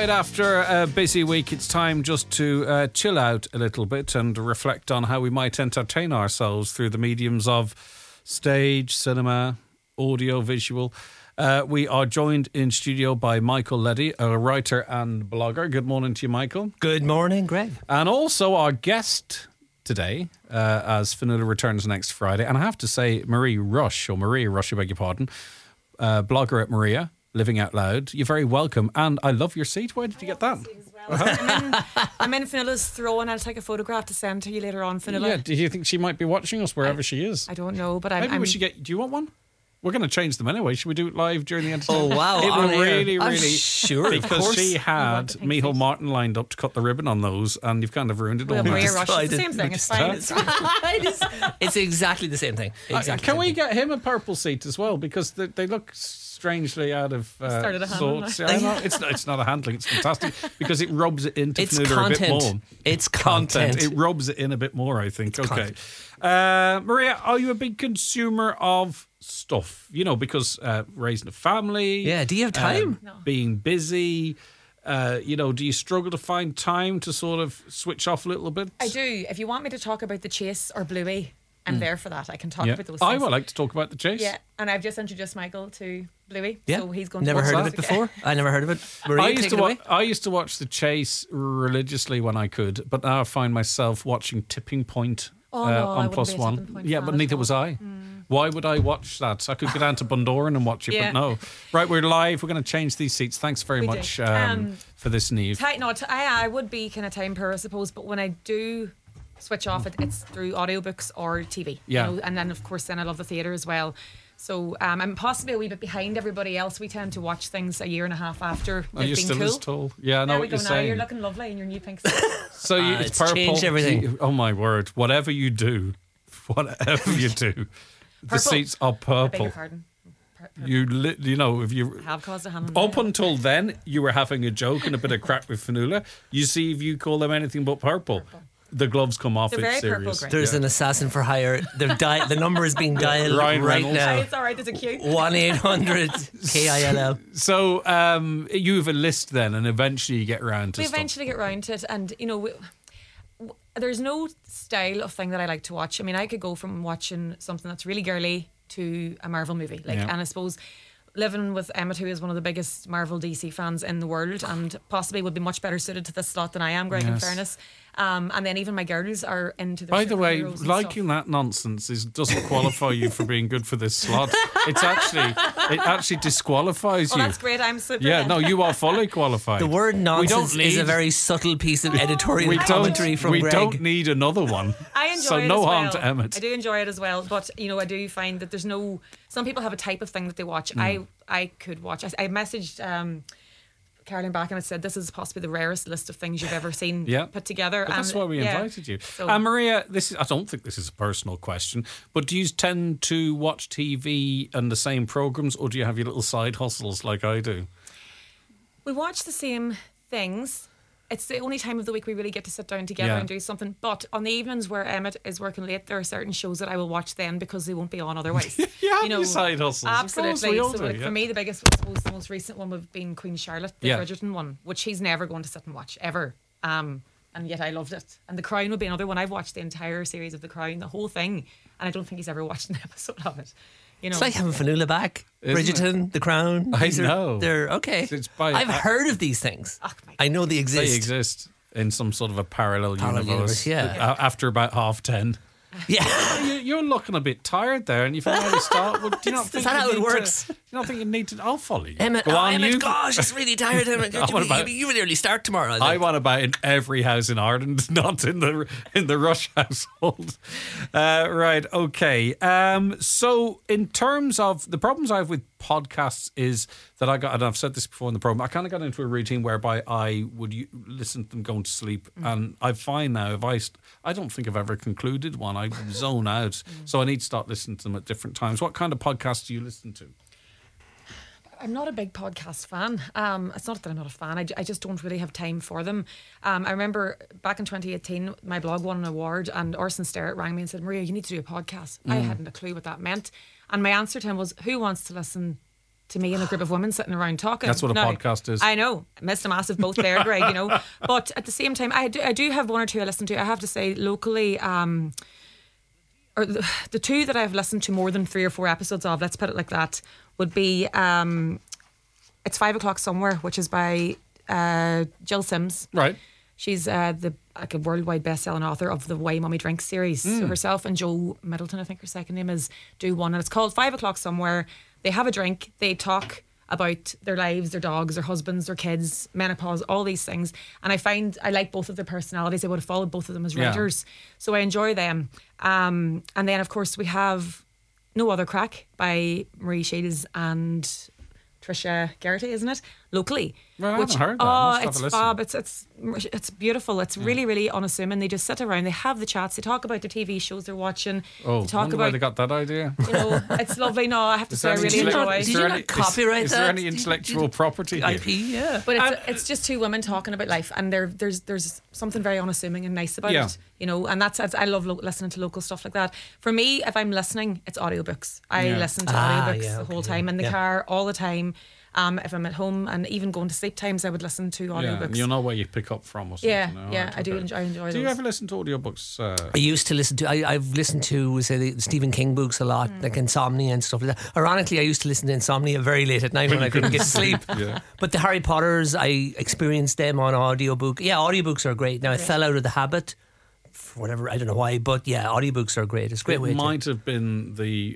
right, after a busy week, it's time just to chill out a little bit and reflect on how we might entertain ourselves through the mediums of stage, cinema, audio, visual. We are joined in studio by Michael Leddy, a writer and blogger. Good morning to you, Michael. Good morning, Greg. And also our guest today, as Fionnuala returns next Friday. And I have to say, Maria Rush, I beg your pardon, blogger at Maria, Living Out Loud. You're very welcome. And I love your seat. Where did you get that? I'm in Fionnula's throw and I'll take a photograph to send to you later on, Fionnuala. Yeah, do you think she might be watching us wherever she is? I don't know, but Maybe we should get... Do you want one? We're going to change them anyway. Should we do it live during the entertainment? Oh, wow. It will really, I'm really... sure, because she had Micheál Martin lined up to cut the ribbon on those, and you've kind of ruined it all. Maria Rush, it's the same thing. It's fine. It's exactly the same thing. Exactly. Can we get him a purple seat as well? Because they look strangely out of sorts. Yeah, no, it's not a handling. It's fantastic because it rubs it into Fionnuala a bit more. It's content. It rubs it in a bit more, I think. It's okay. Maria, are you a big consumer of stuff? You know, because raising a family. Yeah, do you have time? No. Being busy. You know, do you struggle to find time to sort of switch off a little bit? I do. If you want me to talk about The Chase or Bluey, I'm there for that. I can talk about those things. I would like to talk about The Chase. Yeah, and I've just introduced Michael to Bluey. Yeah. So he's going Never to heard watch of it that. before. I never heard of it. Maria, take it away. I used to watch The Chase religiously when I could, but now I find myself watching Tipping Point Oh, no, I on wouldn't Plus be a One. Tipping Point Yeah, fan but at neither all. was I. Why would I watch that? I could go down to Bundoran and watch it, Yeah. but no. Right, we're live. We're going to change these seats. Thanks very We do. much for this news. I would be kind of time poor, I suppose, but when I do switch off, it's through audiobooks or TV. Yeah. You know, and then, of course, I love the theatre as well. So I'm possibly a wee bit behind everybody else. We tend to watch things a year and a half after Are you they've still been as cool. tall? Yeah, I know There we what go you're now. saying. You're looking lovely in your new pink suit. So it's it's purple. changed everything. Oh my word! Whatever you do, the Purple. seats are I beg purple. your pardon. Purple. You know, if you I have caused a hand. up until then, you were having a joke and a bit of crack with Fionnuala. You see, if you call them anything but purple, the gloves come off. They're It's very serious. purple-grey. There's an assassin for hire. The number is being dialed Ryan right Reynolds. now. It's all right. There's a queue. 1-800-KILL. So you have a list then, and eventually you get around to We stuff. eventually get round to it, and you know, there's no style of thing that I like to watch. I mean, I could go from watching something that's really girly to a Marvel movie, Yeah. and I suppose living with Emmett, who is one of the biggest Marvel DC fans in the world, and possibly would be much better suited to this slot than I am, Greg. In Yes. fairness, and then even my girls are into. Their By the way, superheroes and liking stuff. that nonsense doesn't qualify you for being good for this slot. It actually disqualifies Well, you. that's great. I'm super. Yeah, then. no, you are fully qualified. The word nonsense need- is a very subtle piece of editorial we commentary from Greg. don't need another one. I enjoy so it no as harm well. to Emmett. I do enjoy it as well, but you know, I do find that there's no. Some people have a type of thing that they watch. I could watch. I messaged Caroline back and I said, "This is possibly the rarest list of things you've ever seen put together." But that's and, why we yeah. invited you. So- And Maria, I don't think this is a personal question, but do you tend to watch TV and the same programs, or do you have your little side hustles like I do? We watch the same things. It's the only time of the week we really get to sit down together Yeah. and do something. But on the evenings where Emmett is working late, there are certain shows that I will watch then because they won't be on otherwise. You have your side hustles. Of course, Absolutely. we all So do, like, yeah. for me, the biggest, I suppose, the most recent one would have been Queen Charlotte, the Yeah. Bridgerton one, which he's never going to sit and watch ever. And yet I loved it. And The Crown would be another one. I've watched the entire series of The Crown, the whole thing, and I don't think he's ever watched an episode of it. You know, It's like having Fionnuala back. Isn't Bridgerton, The Crown. I These are- know. They're okay. It's by- I've heard of these things. Oh, my I know they They exist. exist in some sort of a parallel Parallel universe. universe, yeah. After about 10:30. Yeah. You're looking a bit tired there, and you've already started. Well, do you not think that you how it need works? Do you not think you need to? I'll follow you. Emmett, Go on, Emmett, you. gosh, it's really tired. Emmett. What about- You will nearly start tomorrow. I want about in every house in Ireland, not in the Rush household. Right, okay. So in terms of the problems I have with podcasts is that and I've said this before in the program, I kind of got into a routine whereby I would listen to them going to sleep, and I find now I don't think I've ever concluded one. I zone out, so I need to start listening to them at different times. What kind of podcasts do you listen to? I'm not a big podcast fan. It's not that I'm not a fan. I just don't really have time for them. I remember back in 2018, my blog won an award, and Orson Sterrett rang me and said, "Maria, you need to do a podcast." I hadn't a clue what that meant, and my answer to him was, "Who wants to listen to me and a group of women sitting around talking. That's what a podcast is. I know. Missed a massive boat there, Greg, you know. But at the same time, I do have one or two I listen to. I have to say, locally, or the two that I've listened to more than 3 or 4 episodes of, let's put it like that, would be It's 5 O'Clock Somewhere, which is by Jill Sims. Right. She's a worldwide best-selling author of the Why Mummy Drinks series. So herself and Joe Middleton, I think her second name is, do one, and it's called 5 O'Clock Somewhere. They have a drink, they talk about their lives, their dogs, their husbands, their kids, menopause, all these things. And I like both of their personalities. I would have followed both of them as writers. So I enjoy them. And then, of course, we have No Other Crack by Marie Shields and Trisha Garrity, isn't it? Locally. Well, I haven't heard that. Must have a It's listen. fab. It's beautiful. It's really, really unassuming. They just sit around, they have the chats, they talk about the TV shows they're watching. Oh, they talk wonder about why they got that idea. You know, it's lovely. No, I have to say I really enjoy. Did you not copyright Is there that? any intellectual property here? IP, yeah. But it's just two women talking about life, and there's something very unassuming and nice about it, you know. And I love listening to local stuff like that. For me, if I'm listening, it's audiobooks. I listen to audiobooks the whole time in the car, all the time. If I'm at home and even going to sleep times, I would listen to audiobooks. Yeah, you know where you pick up from or something. Yeah, I do enjoy those. Do you ever listen to audiobooks? I used to listen to. I've listened to say the Stephen King books a lot, like Insomnia and stuff like that. Ironically, I used to listen to Insomnia very late at night when I couldn't get to sleep. But the Harry Potters, I experienced them on audiobook. Yeah, audiobooks are great. Now I fell out of the habit for whatever, I don't know why, but yeah, audiobooks are great. It's a great way. It might have been the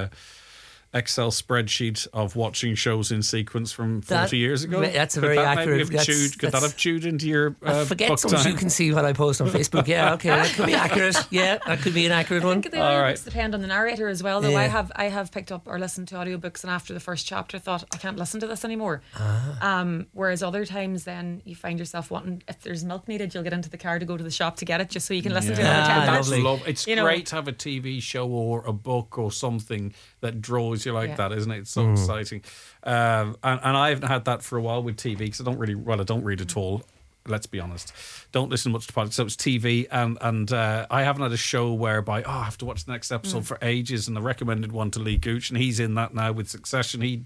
Excel spreadsheet of watching shows in sequence from 40 years ago. That's a very accurate. Could that have chewed into your forget sometimes you can see what I post on Facebook. Yeah, okay, that could be accurate. Yeah, that could be an accurate one. I think the audiobooks depend on the narrator as well, though. I have picked up or listened to audiobooks, and after the first chapter thought, I can't listen to this anymore. Whereas other times then you find yourself wanting, if there's milk needed, you'll get into the car to go to the shop to get it just so you can listen to it another 10 minutes. It's great to have a TV show or a book or something that draws you like that, isn't it? It's so exciting. And I haven't had that for a while with TV because I don't read at all. Let's be honest. Don't listen much to podcasts. So it's TV, and I haven't had a show whereby I have to watch the next episode for ages. And I recommended one to Lee Gooch, and he's in that now with Succession. He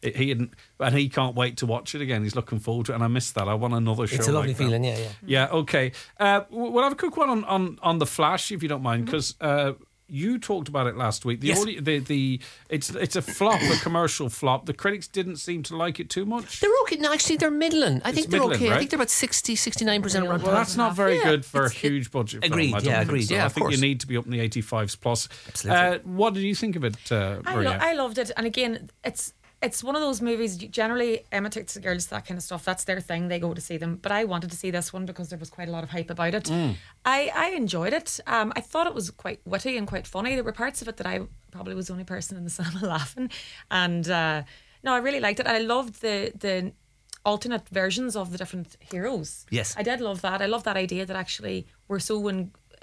can't wait to watch it again. He's looking forward to it, and I missed that. I want another show. It's a lovely feeling, yeah. Okay. We'll have a quick one on The Flash, if you don't mind, because. You talked about it last week. It's a flop, a commercial flop. The critics didn't seem to like it too much. They're okay. No, actually, they're middling. I think they're okay. Right? I think they're about 69% run. Well, that's not very good for a huge budget film. Agreed. Agreed. So. Yeah, I think you need to be up in the 85s plus. Absolutely. What did you think of it, Maria? I loved it. And again, it's one of those movies, generally Emma takes the girls, that kind of stuff, that's their thing, they go to see them, but I wanted to see this one because there was quite a lot of hype about it. I enjoyed it. I thought it was quite witty and quite funny. There were parts of it that I probably was the only person in the cinema laughing, and no, I really liked it. I loved the alternate versions of the different heroes. Yes, I did love that. I love that idea that actually we're so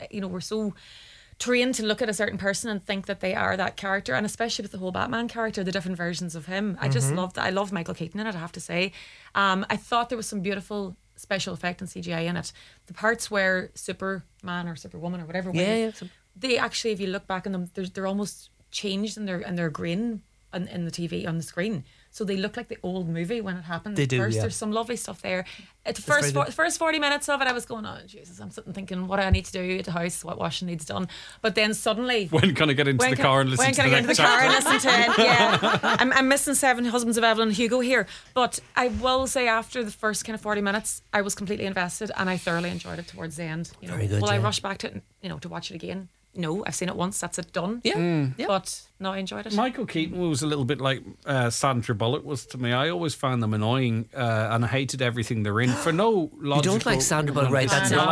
trained to look at a certain person and think that they are that character, and especially with the whole Batman character, the different versions of him. I just loved that. I love Michael Keaton in it, I have to say. I thought there was some beautiful special effect and CGI in it. The parts where Superman or Superwoman or whatever, they actually, if you look back on them, they're almost changed and they're green in the TV on the screen. So they look like the old movie when it happened. They do, There's some lovely stuff there. At the first 40 minutes of it, I was going, oh, Jesus, I'm sitting thinking what I need to do at the house, what washing needs done. But then suddenly... When can I get into the car and listen to the next it? Yeah. I'm missing 7 Husbands of Evelyn Hugo here. But I will say after the first kind of 40 minutes, I was completely invested and I thoroughly enjoyed it towards the end. Very good, I rush back to it, to watch it again? No, I've seen it once. That's it, done. Yeah. But no, I enjoyed it. Michael Keaton was a little bit like Sandra Bullock was to me. I always found them annoying and I hated everything they're in for no logical... You don't like Sandra Bullock, right? That's it. You're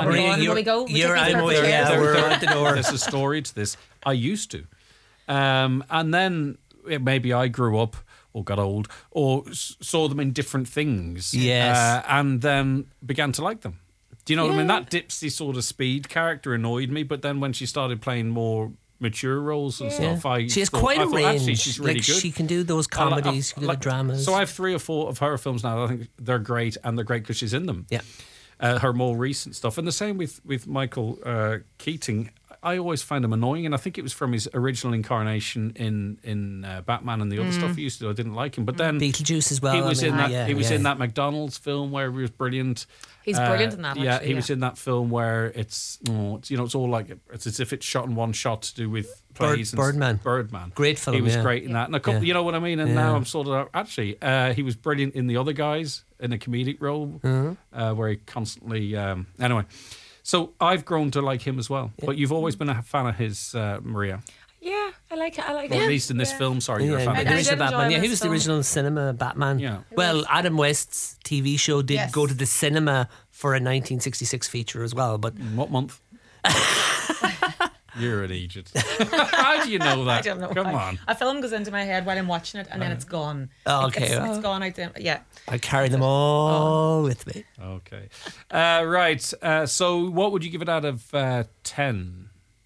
out the door. There's a story to this. I used to. And then maybe I grew up or got old or saw them in different things. Yes. And then began to like them. Do you know what I mean? That Dipsy sort of speed character annoyed me, but then when she started playing more mature roles and stuff, she has quite a range. Actually, she's really good. She can do those comedies, she can do the dramas. So I have 3 or 4 of her films now. I think they're great, and they're great because she's in them. Yeah. Her more recent stuff, and the same with Michael Keating. I always found him annoying, and I think it was from his original incarnation in Batman and the other stuff he used to do. I didn't like him, but then Beetlejuice as well. He was in that. He was in that McDonald's film where he was brilliant. He's brilliant in that. Yeah, he was in that film where it's it's all like it's as if it's shot in one shot to do with plays. Birdman. Great film. He was great in that, and a couple. You know what I mean. And now I'm sort of actually he was brilliant in The Other Guys in a comedic role where he constantly. Anyway, so I've grown to like him as well. Yeah. But you've always been a fan of his, Maria. Yeah, I like it. Or at least in this film, you're a fan of the original Batman. Yeah, he was the original cinema Batman. Yeah. Well, Adam West's TV show did go to the cinema for a 1966 feature as well. But what month? You're an idiot. How do you know that? I don't know. Come on. A film goes into my head while I'm watching it, and then it's gone. Oh, okay. It's gone out there. Yeah. I carry them all with me. Okay. Right. So what would you give it out of 10?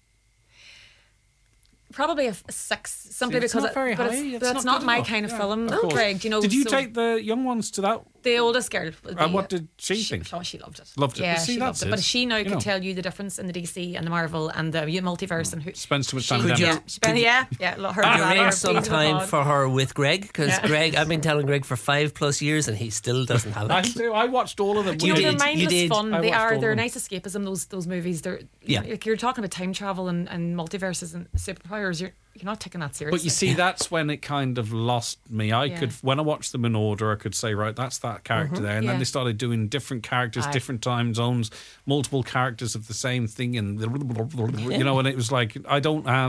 Probably a 6, simply it's because not very high. That's not my kind of film, Greg. Did you take the young ones to that? The oldest girl. And what did she think? Oh, she loved it. Loved it. Yeah, she loved it. But she now can tell you the difference in the DC and the Marvel and the multiverse and who spends too much time with them. Could you arrange some time for her with Greg? Because Greg, I've been telling Greg for 5+ years and he still doesn't have it. I watched all of them. They're mindless fun. They're nice escapism. Those movies. They're you're talking about time travel and multiverses and superpowers. You're not taking that seriously. But you see, that's when it kind of lost me. I could, when I watched them in order, I could say, right, that's that character there. And then they started doing different characters, different time zones, multiple characters of the same thing. And, and it was like, I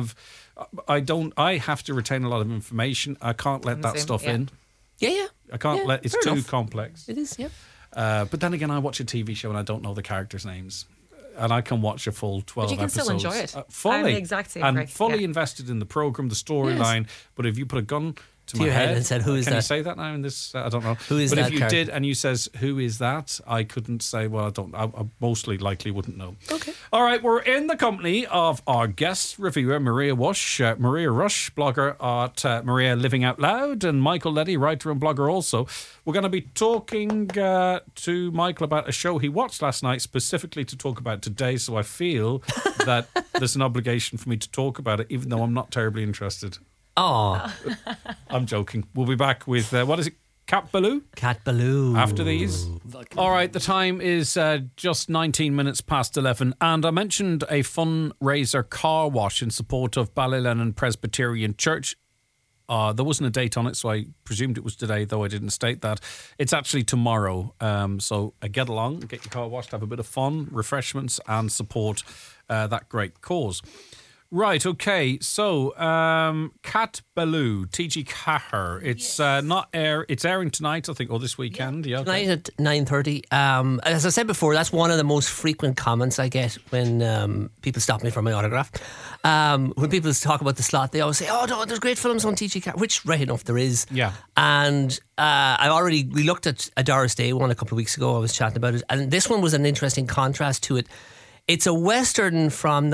have to retain a lot of information. I can't let that stuff in. Yeah. I can't let, it's too complex. It is, but then again, I watch a TV show and I don't know the characters' names. And I can watch a full 12 episodes. But you can still enjoy it. Fully. I'm the exact same. And fully invested in the programme, the storyline. But if you put a gun to my head and said, "Who is that?" Can you say that now in this? I don't know. Who is that? But if you did and you says, "Who is that?" I couldn't say. Well, I don't. I mostly likely wouldn't know. Okay. All right, we're in the company of our guest reviewer Maria Rush, blogger at Maria Living Out Loud, and Michael Leddy, writer and blogger also. We're going to be talking to Michael about a show he watched last night, specifically to talk about today. So I feel that there's an obligation for me to talk about it, even though I'm not terribly interested. Oh, I'm joking. We'll be back with what is it? Cat Ballou? Cat Ballou. After these. All right, the time is just 19 minutes past 11, and I mentioned a fundraiser car wash in support of Ballylennon Presbyterian Church. There wasn't a date on it, so I presumed it was today, though I didn't state that. It's actually tomorrow. So get along, get your car washed, have a bit of fun, refreshments, and support that great cause. Right, okay. So, Cat Ballou, TG Cahir. It's it's airing tonight, I think, or this weekend. Yeah, tonight at 9:30. As I said before, that's one of the most frequent comments I get when people stop me for my autograph. When people talk about the slot, they always say, "Oh, no, there's great films on TG Cahir," which, right enough, there is. Yeah. And we looked at a Doris Day one a couple of weeks ago. I was chatting about it, and this one was an interesting contrast to it. It's a Western from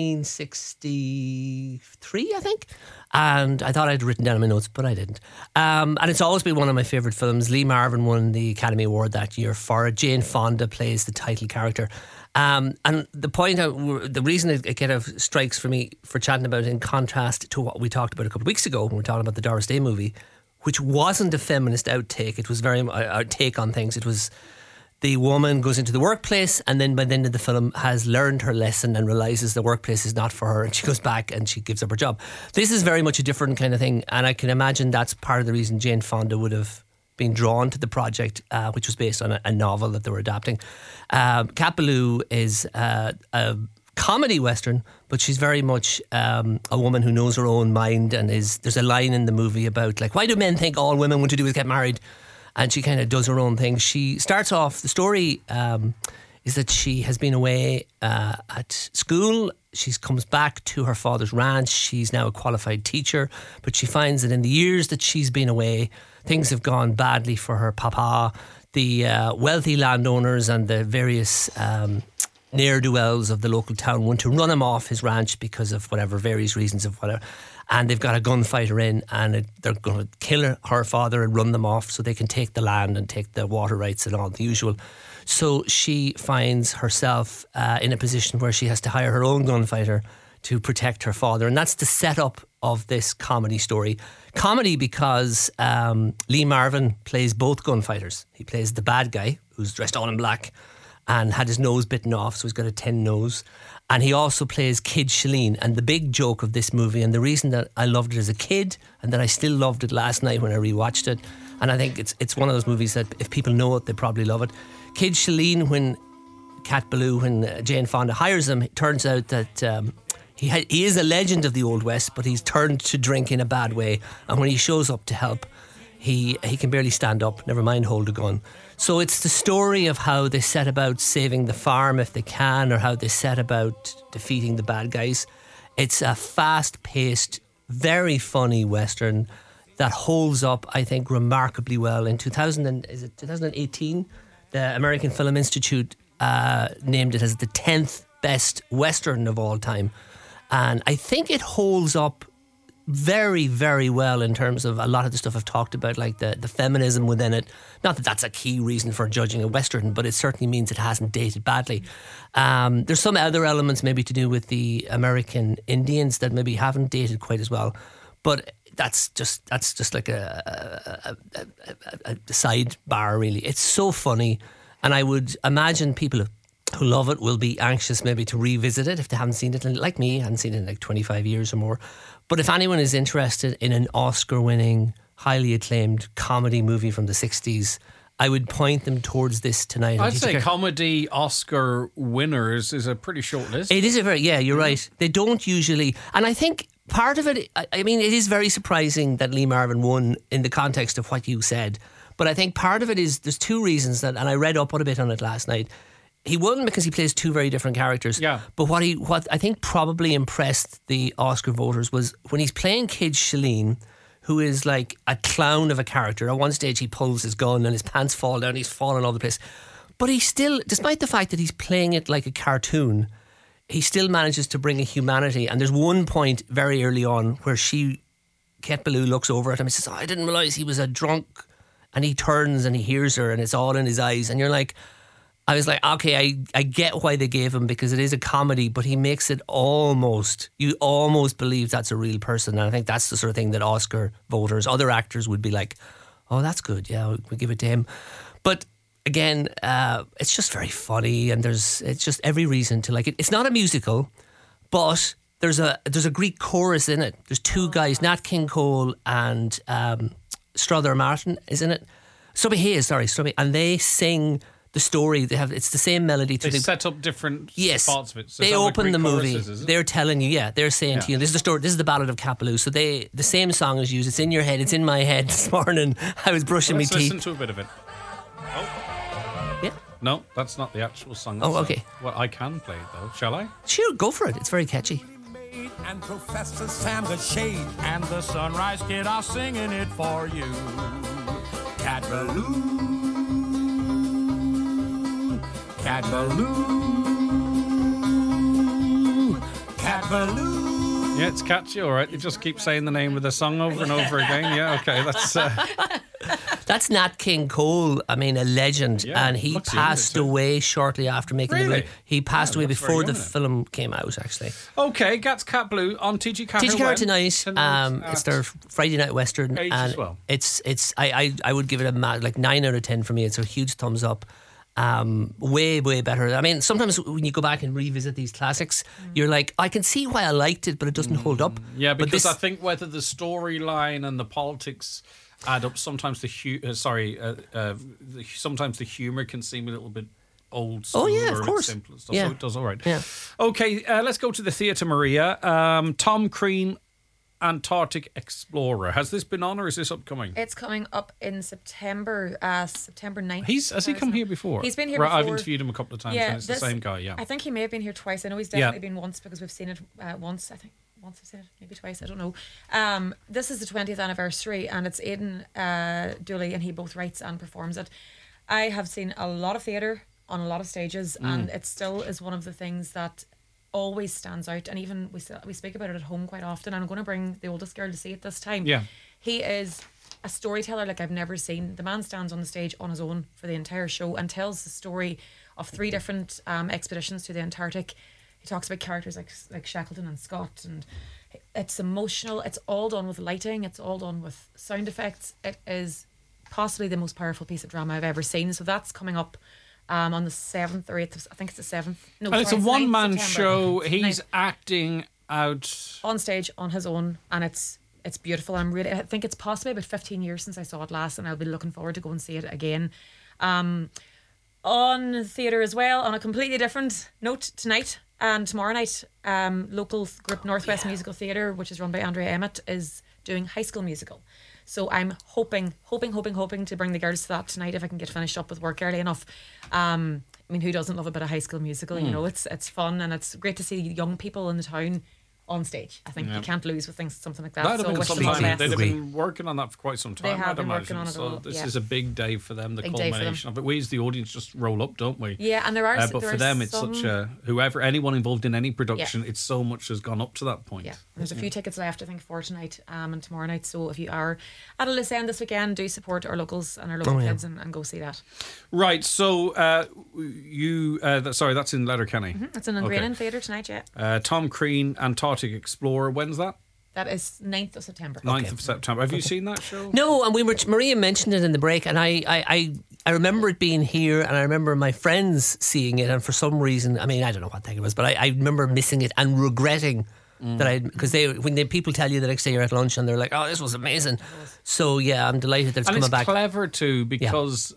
1963, I think. And I thought I'd written down in my notes, but I didn't. And it's always been one of my favourite films. Lee Marvin won the Academy Award that year for it. Jane Fonda plays the title character. And the reason it kind of strikes for me for chatting about it in contrast to what we talked about a couple of weeks ago when we were talking about the Doris Day movie, which wasn't a feminist outtake. It was very our take on things. It was the woman goes into the workplace and then by the end of the film has learned her lesson and realises the workplace is not for her, and she goes back and she gives up her job. This is very much a different kind of thing, and I can imagine that's part of the reason Jane Fonda would have been drawn to the project, which was based on a novel that they were adapting. Cat Ballou is a comedy Western, but she's very much a woman who knows her own mind, and there's a line in the movie about, like, why do men think all women want to do is get married? And she kind of does her own thing. She starts off, the story is that she has been away at school. She comes back to her father's ranch. She's now a qualified teacher, but she finds that in the years that she's been away, things have gone badly for her papa. The wealthy landowners and the various ne'er-do-wells of the local town want to run him off his ranch because of whatever, various reasons of whatever. And they've got a gunfighter in, and they're going to kill her father and run them off so they can take the land and take the water rights and all the usual. So she finds herself in a position where she has to hire her own gunfighter to protect her father. And that's the setup of this comedy story. Comedy because Lee Marvin plays both gunfighters. He plays the bad guy who's dressed all in black and had his nose bitten off, so he's got a tin nose. And he also plays Kid Shalene. And the big joke of this movie, and the reason that I loved it as a kid and that I still loved it last night when I rewatched it, and I think it's one of those movies that if people know it, they probably love it. Kid Shalene, when Cat Ballou, when Jane Fonda hires him, it turns out that he is a legend of the Old West, but he's turned to drink in a bad way. And when he shows up to help, he can barely stand up, never mind hold a gun. So it's the story of how they set about saving the farm if they can, or how they set about defeating the bad guys. It's a fast-paced, very funny Western that holds up, I think, remarkably well. In 2018, the American Film Institute named it as the 10th best Western of all time. And I think it holds up very, very well in terms of a lot of the stuff I've talked about, like the feminism within it. Not that that's a key reason for judging a Western, but it certainly means it hasn't dated badly. There's some other elements maybe to do with the American Indians that maybe haven't dated quite as well. But that's just like a sidebar, really. It's so funny. And I would imagine people who love it will be anxious maybe to revisit it if they haven't seen it. And like me, I haven't seen it in like 25 years or more. But if anyone is interested in an Oscar-winning, highly acclaimed comedy movie from the 60s, I would point them towards this tonight. I'd say comedy Oscar winners is a pretty short list. It is you're right. They don't usually, and I think part of it, I mean, it is very surprising that Lee Marvin won in the context of what you said. But I think part of it is, there's two reasons that, and I read up a bit on it last night. He won because he plays two very different characters. Yeah. But what I think probably impressed the Oscar voters was when he's playing Kid Shalene, who is like a clown of a character. At one stage he pulls his gun and his pants fall down, he's falling all over the place. But he still, despite the fact that he's playing it like a cartoon, he still manages to bring a humanity. And there's one point very early on where Cat Ballou looks over at him and says, I didn't realise he was a drunk. And he turns and he hears her and it's all in his eyes. And you're like, I was like, okay, I get why they gave him, because it is a comedy, but he makes it you almost believe that's a real person. And I think that's the sort of thing that Oscar voters, other actors would be like, oh, that's good. Yeah, we'll give it to him. But again, it's just very funny, and it's just every reason to like it. It's not a musical, but there's a Greek chorus in it. There's two guys, Nat King Cole and Strother Martin is in it. Stubby Hayes, and they sing the story. It's the same melody. They set up different parts of it. So they open the movie. They're telling you, they're saying to you, this is the story. This is the Ballad of Cat Ballou. So the same song is used. It's in your head. It's in my head. This morning I was brushing my teeth. Listen to a bit of it. Oh. Yeah. No, that's not the actual song. Oh, okay. Well, I can play it though. Shall I? Sure, go for it. It's very catchy. And Professor Sam the Shade and the Sunrise Kid are singing it for you. Cat Ballou, Cat Ballou, Cat Ballou. Yeah, it's catchy, all right. They just keep saying the name of the song over and over again. Yeah, okay, That's Nat King Cole, a legend, and he passed away shortly after making the movie. He passed away before the film came out, actually. Okay, that's Cat Ballou on TG Carr. TG Carr tonight. It's their Friday night Western, and as well. I would give it a 9 out of 10 for me. It's a huge thumbs up. Way better. Sometimes when you go back and revisit these classics, you're like, I can see why I liked it, but it doesn't hold up. Yeah, because I think whether the storyline and the politics add up, sometimes sometimes the humour can seem a little bit old school. Oh yeah, of course. Simple and stuff. Yeah. So it does all right. Yeah. Okay, let's go to the Theatre Maria. Tom Crean, Antarctic Explorer. Has this been on or is this upcoming? It's coming up in September 9th. Has he come here before? He's been here before. I've interviewed him a couple of times and it's the same guy, yeah. I think he may have been here twice. I know he's definitely been once because we've seen it once, I think. Once I've seen it, maybe twice, I don't know. This is the 20th anniversary and it's Aidan Dooley and he both writes and performs it. I have seen a lot of theatre on a lot of stages and it still is one of the things that always stands out, and even we speak about it at home quite often, and I'm going to bring the oldest girl to see it this time. Yeah. He is a storyteller like I've never seen. The man stands on the stage on his own for the entire show and tells the story of 3 different expeditions to the Antarctic. he talks about characters like Shackleton and Scott, and it's emotional. It's all done with lighting. It's all done with sound effects. It is possibly the most powerful piece of drama I've ever seen. So that's coming up on the 7th or 8th. I think it's the 7th. No, and it's a one-man show. He's 9th. acting out on stage on his own, and it's beautiful. I think it's possibly about 15 years since I saw it last, and I'll be looking forward to go and see it again. On theatre as well, on a completely different note, tonight and tomorrow night, local group Northwest Musical Theatre, which is run by Andrea Emmett, is doing High School Musical. So I'm hoping to bring the girls to that tonight if I can get finished up with work early enough. I mean, who doesn't love a bit of High School Musical? You know, it's fun, and it's great to see young people in the town on stage. I think you can't lose with something like that. So wish them all the best. They've been working on that for quite some time. They have been working on it. So this is a big day for them. The culmination of it. We as the audience just roll up, don't we? Yeah, and there are. But for them, it's such a anyone involved in any production. It's so much has gone up to that point. Yeah, and there's a few tickets left, I think, for tonight and tomorrow night. So if you are at a Lisс End this weekend, do support our locals and our local kids and go see that. Right. So that's in Letterkenny. It's in Ingrainin Theatre tonight. Yeah. Tom Crean, Antarctic Explorer. When's that? That is 9th of September. 9th of September. Have you seen that show? No, and Maria mentioned it in the break, and I remember it being here, and I remember my friends seeing it, and for some reason, I mean, I don't know what thing it was, but I remember missing it and regretting that because people tell you the next day you're at lunch and they're like, oh, this was amazing. So yeah, I'm delighted that it's coming back. And it's clever too, because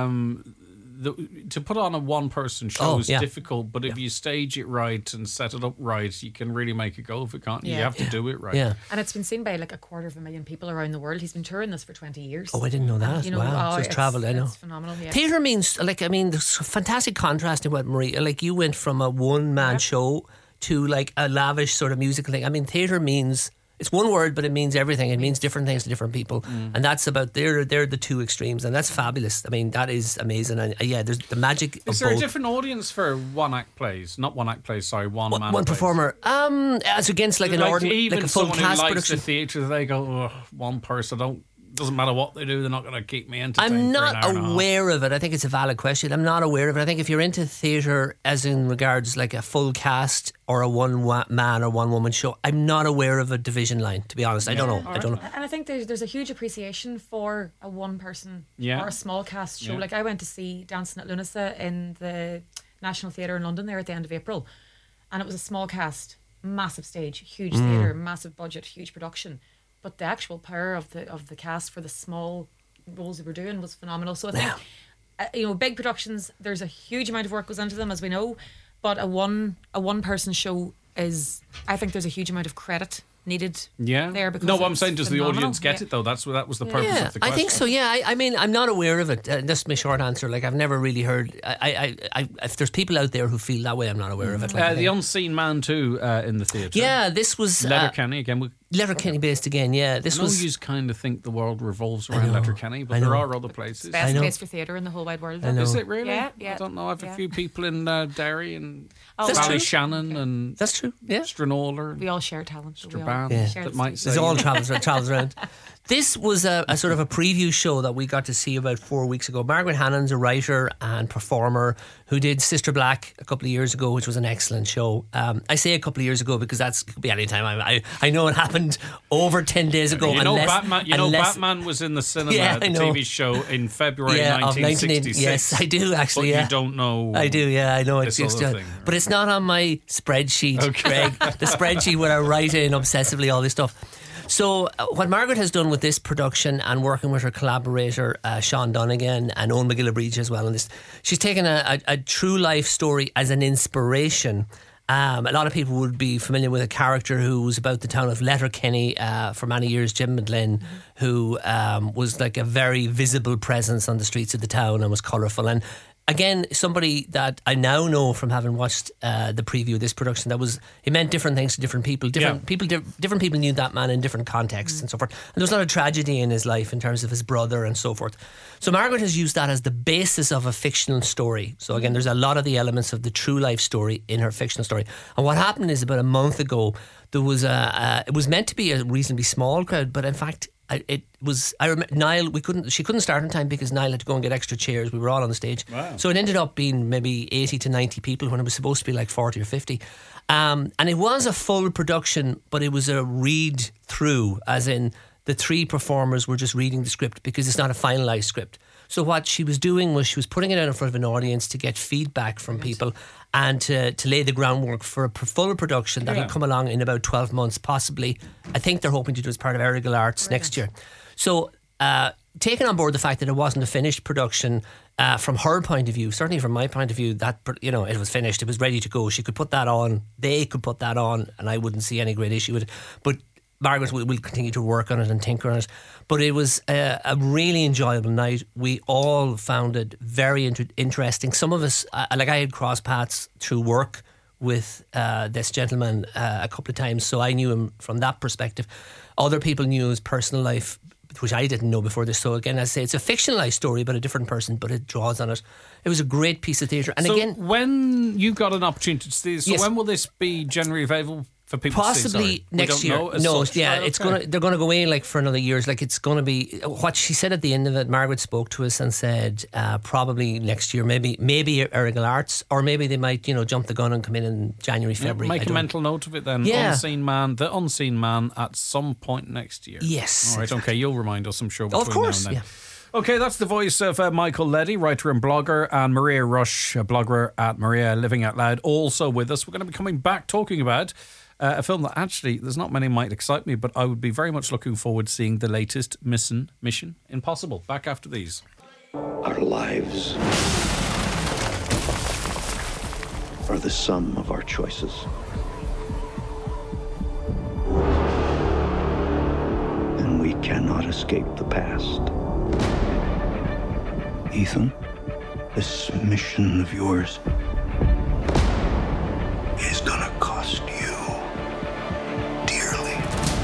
to put on a one-person show is difficult, but if you stage it right and set it up right, you can really make it go of it, can't you? You have to do it right. Yeah. And it's been seen by like 250,000 people around the world. He's been touring this for 20 years. Oh, I didn't know that. Wow. So it's travelled, I know. It's phenomenal, yeah. Theatre means, there's a fantastic contrast in what Maria, you went from a one-man show to like a lavish sort of musical thing. I mean, theatre means... It's one word, but it means everything. It means different things to different people, and that's about they're the two extremes, and that's fabulous. I mean, that is amazing. And there's the magic. Is there a different audience for one-act plays? Not one-act plays. Sorry, one-man. One performer. As against like an ordinary, like a full cast who likes production. The theatre, they go, one person. Doesn't matter what they do, they're not going to keep me entertained. I'm not aware of it. I think it's a valid question. I'm not aware of it. I think if you're into theatre, as in regards like a full cast or a one-man or one-woman show, I'm not aware of a division line, to be honest. I don't know. And I think there's a huge appreciation for a one-person or a small cast show. Like I went to see Dancing at Lunasa in the National Theatre in London there at the end of April, and it was a small cast, massive stage, huge theatre, massive budget, huge production. But the actual power of the cast for the small roles they were doing was phenomenal. So I think, big productions, there's a huge amount of work goes into them, as we know. But a one person show I think there's a huge amount of credit needed there. Because what I'm saying, does the audience get it though? That was the purpose of the question. I think so. Yeah, I mean, I'm not aware of it. That's my short answer. Like, I've never really heard. If there's people out there who feel that way, I'm not aware of it. The Unseen Man too in the theatre. Yeah, this was Letterkenny again. Letterkenny based again. Yeah, this was. You kind of think the world revolves around Letterkenny, but there are other places. It's the best place for theatre in the whole wide world. Is it really? Yeah. I don't know. I have a few people in Derry and Ballyshannon and that's true. Yeah, Stranola. We all share talent. Strabane. That might say it all travels around. This was a sort of a preview show that we got to see about 4 weeks ago. Margaret Hannon's a writer and performer who did Sister Black a couple of years ago, which was an excellent show. I say a couple of years ago because could be any time. I know it happened over 10 days ago. Batman was in the cinema, the TV show in February 1966. Yes, I do actually. But you don't know. I do. Yeah, I know it's but it's not on my spreadsheet, Greg. The spreadsheet where I write in obsessively all this stuff. So what Margaret has done with this production and working with her collaborator Sean Donegan and Owen McGillivray as well on this, she's taken a true life story as an inspiration. A lot of people would be familiar with a character who was about the town of Letterkenny for many years, Jim McGlynn, who was like a very visible presence on the streets of the town and was colourful. And again, somebody that I now know from having watched the preview of this production, it meant different things to different people. Different people knew that man in different contexts and so forth. And there was a lot of tragedy in his life in terms of his brother and so forth. So Margaret has used that as the basis of a fictional story. So again, there's a lot of the elements of the true life story in her fictional story. And what happened is about a month ago, there was it was meant to be a reasonably small crowd, but in fact, it was. I remember Niall. She couldn't start on time because Niall had to go and get extra chairs. We were all on the stage, so it ended up being maybe 80 to 90 people when it was supposed to be like 40 or 50. And it was a full production, but it was a read through, as in the 3 performers were just reading the script because it's not a finalised script. So what she was doing was she was putting it out in front of an audience to get feedback from people and to lay the groundwork for a full production that will come along in about 12 months, possibly. I think they're hoping to do it as part of Errigal Arts next year. So taking on board the fact that it wasn't a finished production, from her point of view, certainly from my point of view, that it was finished, it was ready to go. She could put that on, they could put that on, and I wouldn't see any great issue with it. But Margaret will continue to work on it and tinker on it. But it was a really enjoyable night. We all found it very interesting. Some of us, I had cross paths through work with this gentleman a couple of times, so I knew him from that perspective. Other people knew his personal life, which I didn't know before this. So again, as I say, it's a fictionalised story about a different person, but it draws on it. It was a great piece of theatre. And so again, when you got an opportunity to see this, when will this be generally available for people possibly to see? next year. They're gonna go away for another years. It's gonna be what she said at the end of it. Margaret spoke to us and said probably next year, maybe Errigal Arts, or maybe they might jump the gun and come in January, February. Make a mental note of it then. The Unseen Man at some point next year. Yes. All right. Okay. You'll remind us, I'm sure. Between of course. now and then. Okay, that's the voice of Michael Leddy, writer and blogger, and Maria Rush, blogger at Maria Living Out Loud, also with us. We're going to be coming back talking about a film that actually, there's not many might excite me, but I would be very much looking forward to seeing the latest Mission Impossible. Back after these. Our lives are the sum of our choices. And we cannot escape the past. Ethan, this mission of yours is gonna cost you dearly.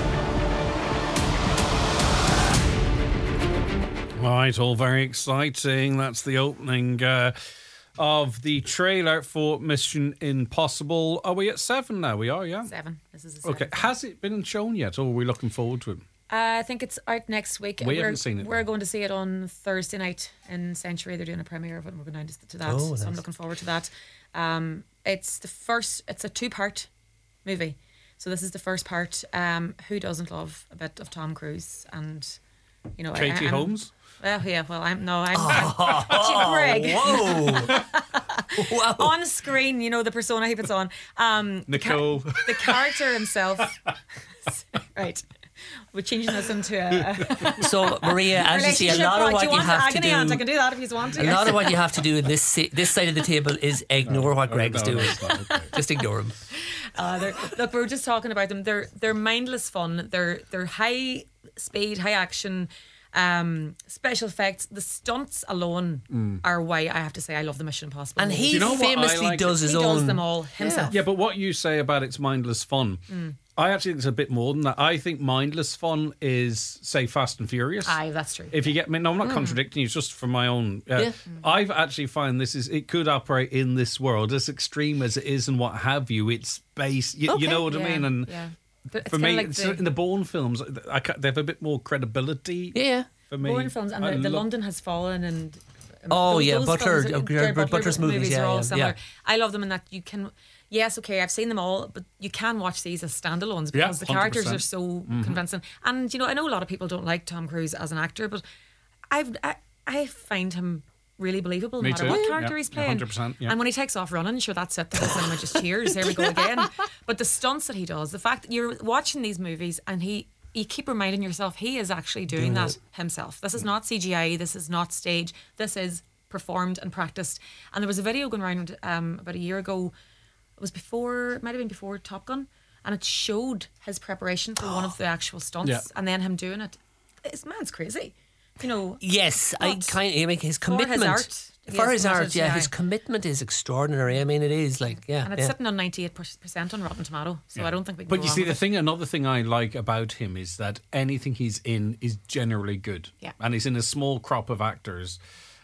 Right, all very exciting. That's the opening of the trailer for Mission Impossible. Are we at 7 now? We are, yeah? 7. This is a 7. Okay, has it been shown yet, or are we looking forward to it? I think it's out next week. We haven't seen it. We're going to see it on Thursday night in Century. They're doing a premiere of it, and we're going to that. Oh, so I'm looking forward to that. It's a 2-part movie. So this is the first part. Who doesn't love a bit of Tom Cruise and Katie Holmes? Well, yeah. Well, I'm Greg. Whoa! Wow. On screen, the persona he puts on. Nicole. The character himself. Right. We're changing this into a So Maria, as you see, a lot of what you have to do. I can do that if you want to. A lot of what you have to do in this side of the table is ignore what Greg's doing. Okay. Just ignore him. Look, we were just talking about them. They're mindless fun. They're high speed, high action. Special effects, the stunts alone are why I have to say I love the Mission Impossible. And he famously does his own. He does them all himself. Yeah, but what you say about it's mindless fun, I actually think it's a bit more than that. I think mindless fun is, say, Fast and Furious. Aye, that's true. If you get me, no, I'm not contradicting you. It's just from my own. I've actually found it could operate in this world as extreme as it is and what have you. It's based. You know what I mean? And for me, in the Bourne films, they have a bit more credibility. Yeah. For me, Bourne films and the London Has Fallen and. Butler's movies are all similar. Yeah. I love them in that you can. Yes, okay, I've seen them all, but you can watch these as standalones because the characters are so convincing. And I know a lot of people don't like Tom Cruise as an actor, but I find him really believable no matter what character he's playing. 100%, yeah. And when he takes off running, sure, that's it. The whole cinema just cheers. There we go again. But the stunts that he does, the fact that you're watching these movies and you keep reminding yourself he is actually doing that himself. This is not CGI. This is not stage. This is performed and practiced. And there was a video going around about a year ago. It might have been before Top Gun, and it showed his preparation for one of the actual stunts, and then him doing it. This man's crazy, Yes, I kind of his commitment for his art. His commitment is extraordinary. I mean, it is and it's sitting on 98% on Rotten Tomato, so I don't think we can. But you see, another thing I like about him is that anything he's in is generally good. Yeah, and he's in a small crop of actors.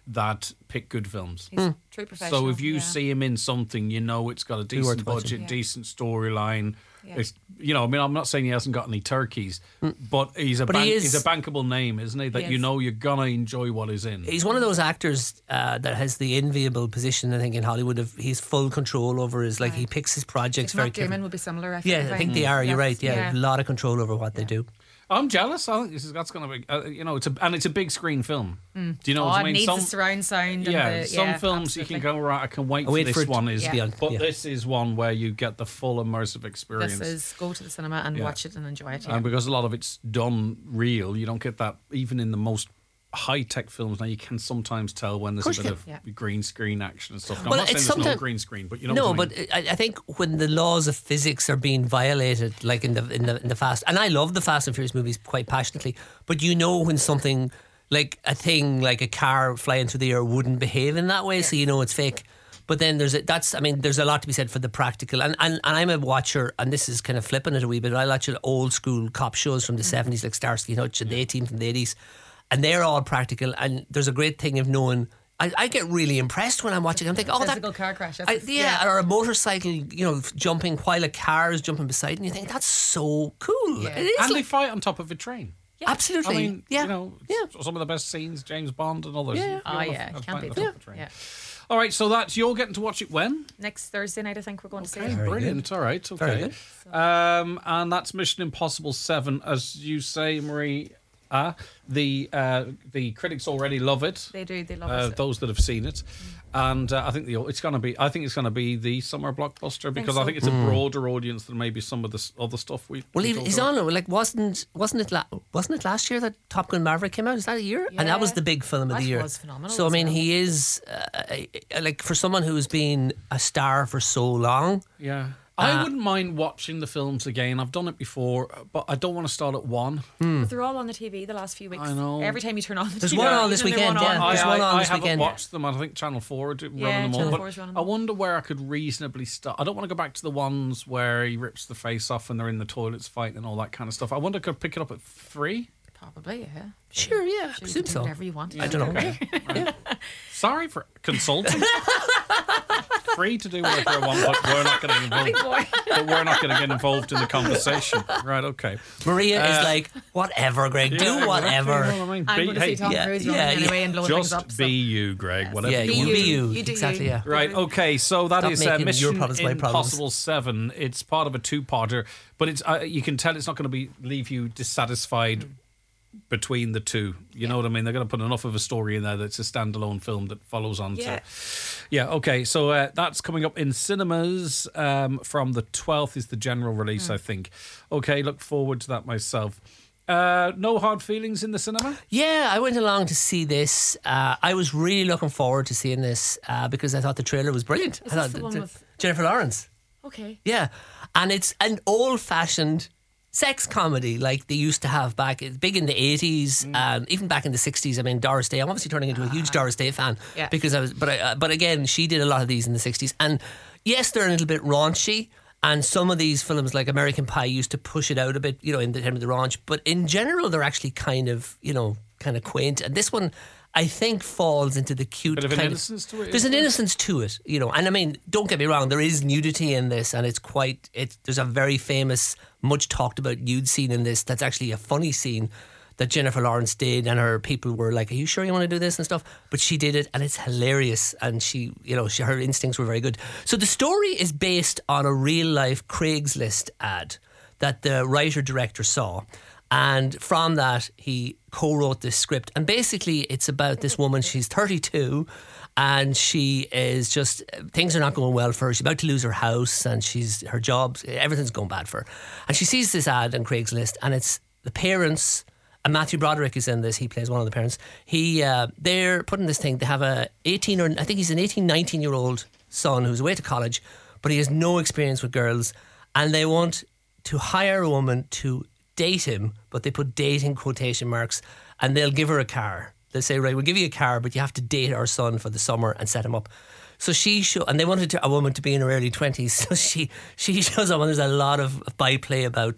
that pick good films. He's a true professional. So if you see him in something, you know it's got a decent budget, Yeah. decent storyline. Yeah. It's, I mean, I'm not saying he hasn't got any turkeys, but he's a he's a bankable name, isn't he? That He is. you're gonna enjoy what he's in. He's one of those actors that has the enviable position, I think, in Hollywood of he's full control over his, like, he picks his projects very Matt Damon carefully. would be similar, I think. Yeah, I think they are. You're right. Yeah, a lot of control over what they do. I'm jealous. I think that's going to be, it's a big screen film. Do you know what I mean? It needs the surround sound. And some films you can go, right, I can wait for this one. But this is one where you get the full immersive experience. This is go to the cinema and watch it and enjoy it. And because a lot of it's done real, you don't get that even in the most high-tech films. Now you can sometimes tell when there's a bit of green screen action and stuff. Now, I'm not saying there's no green screen, but you know what I mean. But I think when the laws of physics are being violated, like in the Fast, and I love the Fast and Furious movies quite passionately, but you know when something like a thing like a car flying through the air wouldn't behave in that way, so you know it's fake. But then there's a lot to be said for the practical, and I'm a watcher, and this is kind of flipping it a wee bit. I watch old school cop shows from the 70s, like Starsky and Hutch and the A-Team from the 80s. And they're all practical, and there's a great thing of knowing. I get really impressed when I'm watching. I'm thinking, physical car crash. Or a motorcycle, jumping while a car is jumping beside, and you think that's so cool. Yeah. It is, and they fight on top of a train. Yeah. Absolutely. I mean, some of the best scenes, James Bond and others. Yeah. You can't beat that. Yeah. All right, so you're getting to watch it when? Next Thursday night, I think we're going to see it. it. Brilliant. All right, okay. Very good. And that's Mission Impossible 7, as you say, Marie. The critics already love it. They do. They love it. Those that have seen it, and I think it's going to be the summer blockbuster because I think it's a broader audience than maybe some of the other stuff we. Well, he's on it. Like, wasn't it last year that Top Gun Maverick came out? Is that a year? Yeah. And that was the big film of the year. That was phenomenal. So I mean, he is like, for someone who's been a star for so long. Yeah. I wouldn't mind watching the films again. I've done it before, but I don't want to start at 1. But they're all on the TV the last few weeks. I know. Every time you turn on the There's TV. one on this weekend, I haven't watched them. I think Channel 4 are running them all. Channel But 4's running them. I wonder where I could reasonably start. I don't want to go back to the ones where he rips the face off and they're in the toilets fighting and all that kind of stuff. I wonder if I could pick it up at 3. Probably, yeah. Sure, yeah. I You presume can do so. whatever you want. I don't know. Right. Sorry for consulting. Free to do whatever I want, but we're not going to get involved in the conversation. Right? Okay. Maria is like, whatever, Greg. Do whatever. Exactly, you know what I mean? I'm going to see Tom Cruise running anyway and blowing things up. Just be you, Greg. Whatever Yeah, you want you to be do. you. Exactly. Yeah. Right, okay, so that Stop is making your Mission problems my problems. Impossible 7. It's part of a two-parter, but it's you can tell it's not going to leave you dissatisfied between the two. You know what I mean? They're going to put enough of a story in there that's a standalone film that follows on to... Yeah, okay, so that's coming up in cinemas from the 12th is the general release, I think. Okay, look forward to that myself. No hard feelings in the cinema? Yeah, I went along to see this. I was really looking forward to seeing this because I thought the trailer was brilliant. Is I this thought the one with... Jennifer Lawrence. Okay. Yeah, and it's an old-fashioned sex comedy like they used to have back. It's big in the 80s and even back in the 60s. I mean, Doris Day. I'm obviously turning into a huge Doris Day fan because I was. But again, she did a lot of these in the 60s. And yes, they're a little bit raunchy. And some of these films, like American Pie, used to push it out a bit, in the terms of the raunch. But in general, they're actually kind of quaint. And this one, I think, falls into the cute Bit of an kind innocence to it. There's an innocence to it, And I mean, don't get me wrong, there is nudity in this, and there's a very famous, much talked about nude scene in this. That's actually a funny scene that Jennifer Lawrence did, and her people were like, "Are you sure you want to do this?" and stuff. But she did it, and it's hilarious. And her instincts were very good. So the story is based on a real life Craigslist ad that the writer director saw. And from that, he co-wrote this script. And basically, it's about this woman. She's 32, and she is just, things are not going well for her. She's about to lose her house, and her job, everything's going bad for her. And she sees this ad on Craigslist, and it's the parents, and Matthew Broderick is in this. He plays one of the parents. They're putting this thing. They have I think he's an 18, 19-year-old son who's away to college, but he has no experience with girls, and they want to hire a woman to date him, but they put date in quotation marks, and they'll give her a car. They'll say, right, we'll give you a car, but you have to date our son for the summer and set him up. So and they wanted a woman to be in her early 20s, so she shows up, and there's a lot of byplay about,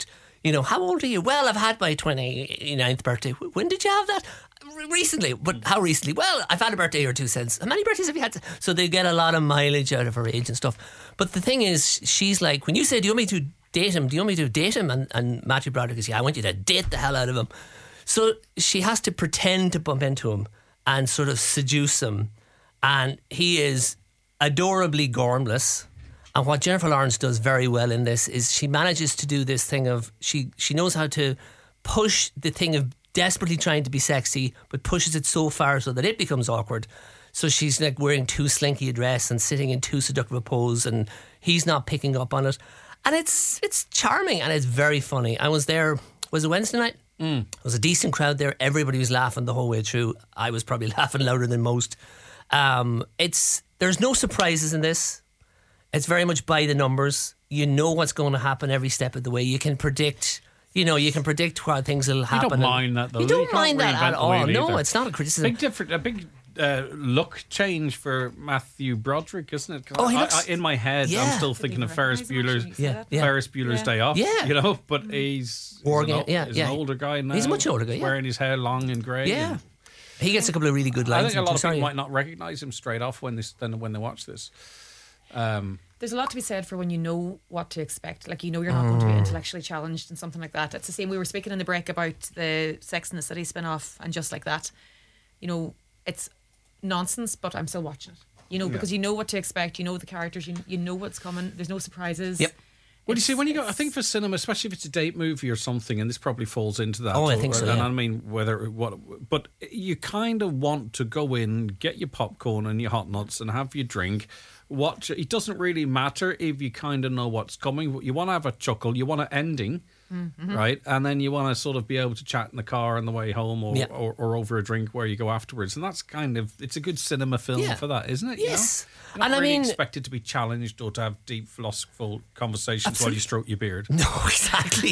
how old are you? Well, I've had my 29th birthday. When did you have that? Recently. But how recently? Well, I've had a birthday or two since. How many birthdays have you had? So they get a lot of mileage out of her age and stuff. But the thing is, she's like, when you say, do you want me to date him? Do you want me to date him? And Matthew Broderick goes, yeah, I want you to date the hell out of him. So she has to pretend to bump into him and sort of seduce him. And he is adorably gormless. And what Jennifer Lawrence does very well in this is she manages to do this thing of, she knows how to push the thing of desperately trying to be sexy, but pushes it so far so that it becomes awkward. So she's like wearing too slinky a dress and sitting in too seductive a pose, and he's not picking up on it. And it's charming and it's very funny. I was there, was it Wednesday night? There was a decent crowd there. Everybody was laughing the whole way through. I was probably laughing louder than most. There's no surprises in this. It's very much by the numbers. You know what's going to happen every step of the way. You can predict, you can predict what things will happen. You don't mind that though. You don't mind that at all. No, it's not a criticism. A big look change for Matthew Broderick, isn't it? Oh, he looks, in my head, I'm still thinking of Ferris Bueller's Day Off. Yeah. But he's an older guy now. He's a much older guy. Wearing his hair long and grey. Yeah. He gets a couple of really good lines. I think a lot of people might not recognise him straight off when they watch this. There's a lot to be said for when you know what to expect. Like, you're not going to be intellectually challenged and something like that. It's the same. We were speaking in the break about the Sex and the City spin-off, and just like that, it's nonsense, but I'm still watching it. Because you know what to expect. You know the characters. You know what's coming. There's no surprises. Yep. Well, you see, when you go, I think for cinema, especially if it's a date movie or something, and this probably falls into that. Oh, I think so. And yeah. I mean, but you kind of want to go in, get your popcorn and your hot nuts, and have your drink. Watch it. It doesn't really matter if you kind of know what's coming. You want to have a chuckle. You want an ending, right? And then you want to sort of be able to chat in the car on the way home, or over a drink where you go afterwards. And that's it's a good cinema film for that, isn't it? Yes. You're not really expected to be challenged or to have deep philosophical conversations while you stroke your beard. No, exactly.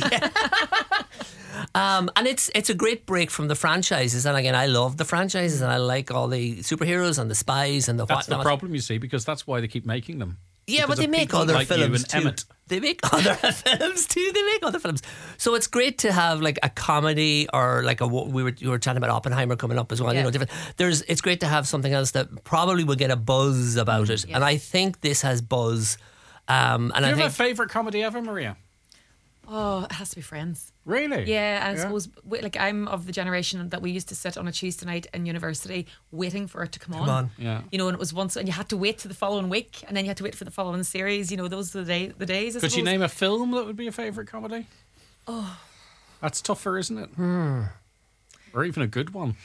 And it's a great break from the franchises. And again, I love the franchises, and I like all the superheroes and the spies and the whatnot. That's the problem, you see, because that's why they keep making them. Yeah, but they make other films too. Emmett. They make other films too. They make other films. So it's great to have like a comedy, or like you were chatting about Oppenheimer coming up as well. Yeah. Different. It's great to have something else that probably will get a buzz about it. Yeah. And I think this has buzz. And Do you have a favourite comedy ever, Maria? Oh, it has to be Friends. Really? Yeah, and I suppose I'm of the generation that we used to sit on a Tuesday night in university waiting for it to come on. Yeah. And it was once, and you had to wait to the following week, and then you had to wait for the following series. Those are the days. Could you name a film that would be a favourite comedy? Oh, that's tougher, isn't it? Or even a good one.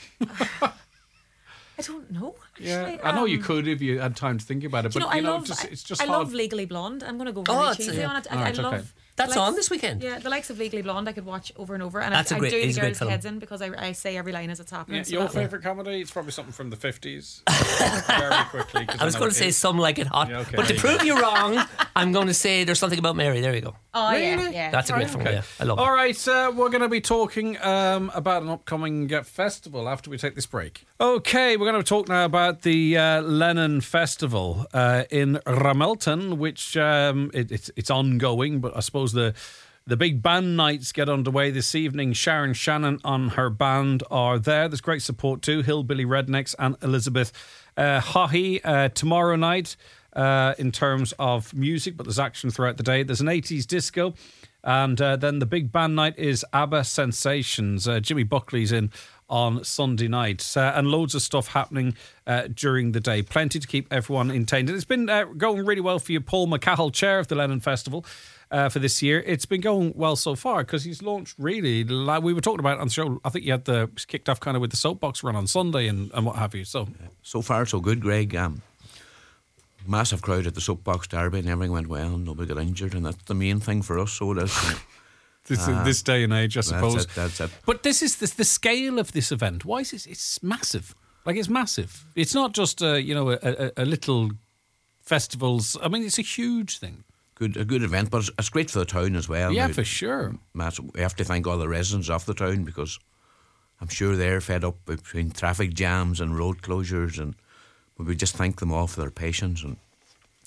I don't know. Actually. Yeah, I know you could if you had time to think about it, but I hard. love Legally Blonde. I'm going to go really cheesy on it. I love. Okay. That's on this weekend. Yeah, the likes of Legally Blonde I could watch over and over, and That's I do the girls' film. heads in because I say every line as it's happening. Yeah, so your favourite comedy? It's probably something from the 50s. Very quickly. I was going to say Some Like It Hot, Yeah, okay. but to prove you wrong, I'm going to say There's Something About Mary. There you go. Oh Really? yeah. That's a great film. Okay. Yeah, I love it. All right, we're going to be talking about an upcoming festival after we take this break. Okay, we're going to talk now about the Lennon Festival in Ramelton, which it's ongoing, but I suppose the big band nights get underway this evening. Sharon Shannon and her band are there. There's great support too. Hillbilly Rednecks and Elizabeth Haughey tomorrow night in terms of music, but there's action throughout the day. There's an 80s disco, and then the big band night is ABBA Sensations. Jimmy Buckley's in on Sunday night, and loads of stuff happening during the day. Plenty to keep everyone entertained. It's been going really well for you, Paul McCahill, chair of the Lennon Festival. For this year, it's been going well so far because he's launched really, like we were talking about on the show. I think you had kicked off kind of with the soapbox run on Sunday and what have you. So far so good, Greg. Massive crowd at the soapbox derby and everything went well. Nobody got injured, and that's the main thing for us. So it is. this day and age, I suppose. That's it. But this is the scale of this event. Why is it's massive? Like, it's massive. It's not just a little festivals. I mean, it's a huge thing. A good event, but it's great for the town as well. Yeah, for sure. We have to thank all the residents of the town because I'm sure they're fed up between traffic jams and road closures, and we just thank them all for their patience. And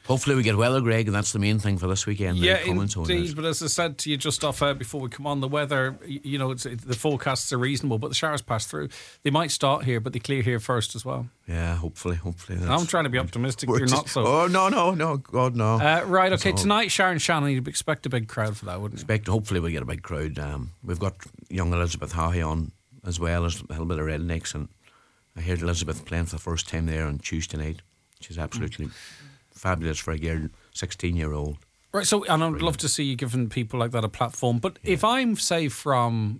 Hopefully we get weather, Greg, and that's the main thing for this weekend. Yeah, indeed. But as I said to you just off before we come on, the weather, the forecasts are reasonable, but the showers pass through. They might start here, but they clear here first as well. Yeah, hopefully. I'm trying to be optimistic. You're not so. Oh, no, God, no. Right, okay. Tonight, Sharon Shannon, you'd expect a big crowd for that, wouldn't you? Hopefully we get a big crowd. We've got young Elizabeth Hawley on, as well as a little bit of Rednecks, and I heard Elizabeth playing for the first time there on Tuesday night. She's absolutely fabulous for a girl, 16-year-old. Right, so and I'd love to see you giving people like that a platform. But if I'm from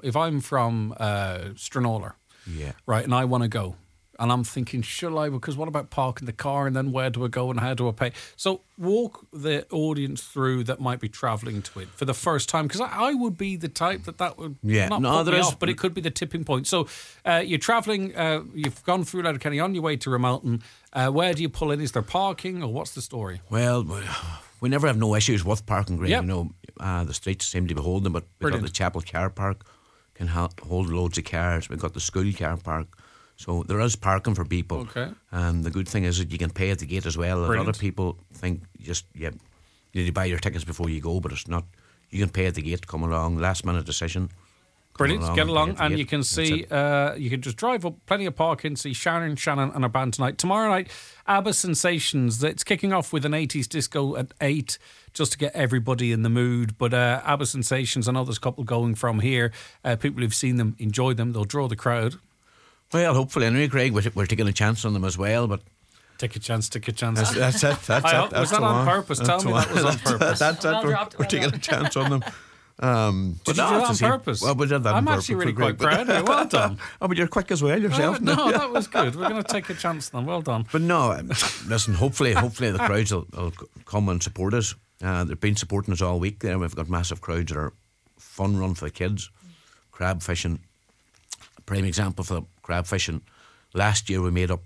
Stranraer, right, and I want to go, and I'm thinking, shall I? Because what about parking the car, and then where do I go, and how do I pay? So walk the audience through that might be travelling to it for the first time, because I would be the type that would not put me off, but it could be the tipping point. So you're travelling, you've gone through Letterkenny on your way to Ramelton. Where do you pull in? Is there parking, or what's the story? Well, we never have no issues with parking, Greg. Yep. The streets seem to be holding, but we've got the Chapel car park, can hold loads of cars. We've got the school car park. So there is parking for people. Okay. And the good thing is that you can pay at the gate as well. Brilliant. A lot of people think you need to buy your tickets before you go, but it's not. You can pay at the gate, come along, last minute decision. Brilliant, get along, and you can see, you can just drive up, plenty of parking, see Sharon Shannon and her band tonight. Tomorrow night, ABBA Sensations. It's kicking off with an 80s disco at 8, just to get everybody in the mood. But ABBA Sensations, I know there's a couple going from here. People who've seen them, enjoy them, they'll draw the crowd. Well, hopefully, anyway, Craig, we're taking a chance on them as well, but... Take a chance. That's it. That's it. Was that on purpose? Tell me that was on purpose. That's it. We're taking a chance on them. Did you do that on purpose? Well, we did that I'm on actually really quite proud of you. Well done. Oh, but you're quick as well yourself. No, that was good. We're going to take a chance on them. Well done. But no, listen, hopefully the crowds will come and support us. They've been supporting us all week there. We've got massive crowds that are fun run for the kids. Crab fishing, a prime example for the crab fishing. Last year we made up